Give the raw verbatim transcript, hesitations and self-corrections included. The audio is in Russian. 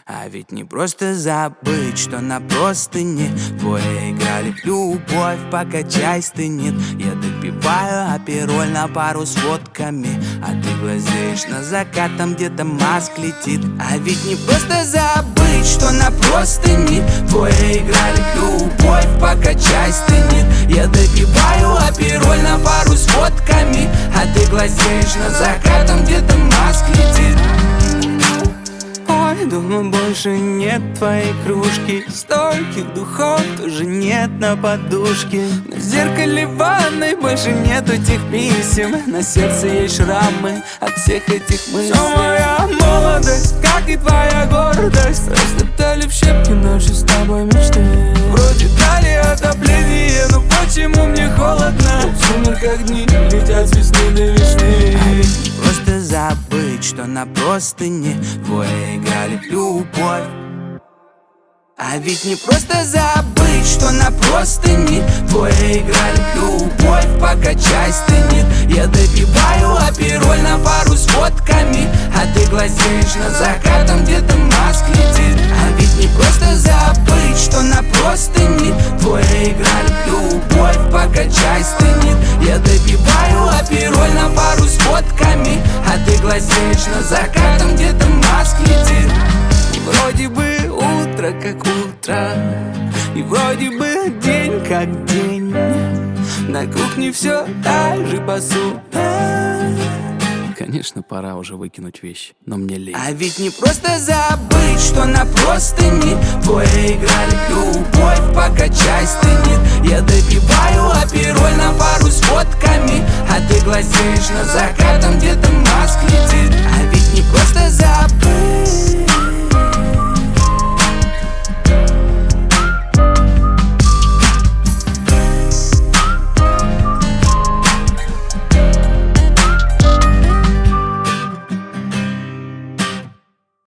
А ведь не просто забыть, что на простыне двое играли в любовь, пока чай стынет. Я допиваю апероль на пару с водками, а ты глазеешь на закат, там где-то Маск летит. А ведь не просто забыть, что на простыне двое играли в любовь, пока чай стынет. Я допиваю апероль на пару с водками, а ты глазеешь на закат, там где-то Маск летит. Дома больше нет твоей кружки, стольких духов тоже нет на подушке. На зеркале ванной больше нету тех писем, на сердце есть шрамы от всех этих мыслей. Все моя молодость, как и твоя гордость, растоптали в щепки наши с тобой мечты. Вроде дали отопление, но почему мне холодно? В сумерках дни летят с весны до весны. А ведь не просто забыть, что на простыне двое играли в любовь. А ведь не просто забыть, что на простыне двое играли в любовь, пока чай стынет. Я допиваю апероль на пару с водками, а ты глазеешь на закат, там где-то Маск летит. А ведь не просто забыть, что на простыне двое играли в любовь, пока чай стынет. Я допиваю апероль на пару с водками, а ты глазеешь на закат, там где-то Маск летит. И вроде бы утро как утро, и вроде бы день как день, на кухне все так же посуда. Конечно, пора уже выкинуть вещи, но мне лень. А ведь не просто забыть, что на простыне двое играли в любовь, пока чай стынет. Я допиваю апероль на пару с водками, а ты глазеешь на закат, там где-то Маск летит. А ведь не просто забыть.